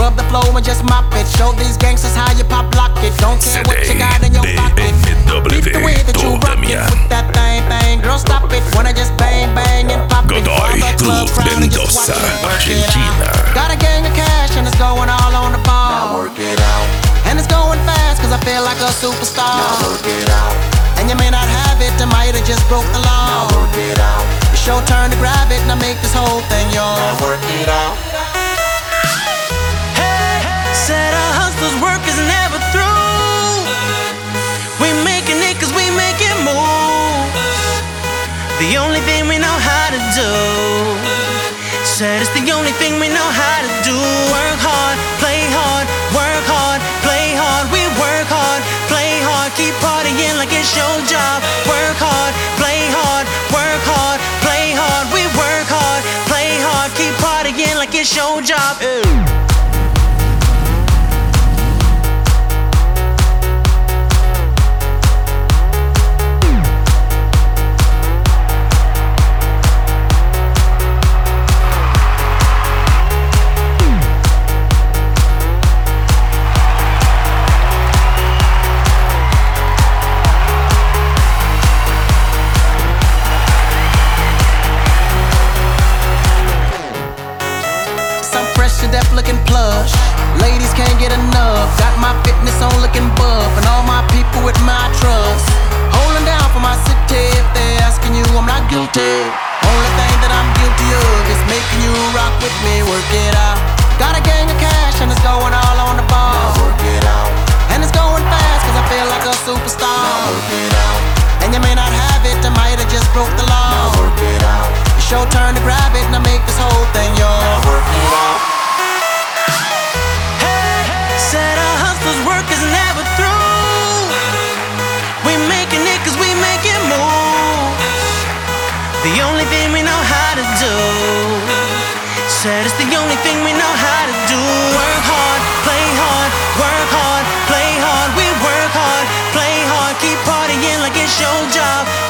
up the flow and just mop it. Show these gangsters how you pop lock it. Don't care what you got in your pocket. Beat the way that you rock it with that thing, bang. Girl, stop it. Wanna just bang, bang and pop it. Godoy, Club Mendoza, Argentina. Got a gang of cash and it's going all on the ball. Now work it out. And it's going fast cause I feel like a superstar. Now work it out. And you may not have it, I might have just broke the law. Now work it out. It's your turn to grab it and I make this whole thing yours. Now work it out. Hey, said a hustler's work is never through. We making it cause we make it move. The only thing we know how to do. Said it's the only thing we know how to do. Work hard, play hard, work hard, play hard. We work hard, play hard, keep partying like it's your job. Work hard, play hard, work hard, play hard. We work hard, play hard, keep partying like it's your job. Deaf looking plush, ladies can't get enough. Got my fitness on looking buff, and all my people with my trust. Holding down for my city. If they're asking you, I'm not guilty. Only thing that I'm guilty of is making you rock with me. Work it out. Got a gang of cash and it's going all on the ball. Now work it out. And it's going fast cause I feel like a superstar. Now work it out. And you may not have it, I might have just broke the law. Now work it out. It's your turn to grab it and I make this whole thing yours. Now work it out. Said a hustler's work is never through. We making it cause we make it move. The only thing we know how to do. Said it's the only thing we know how to do. Work hard, play hard, work hard, play hard. We work hard, play hard, keep partying like it's your job.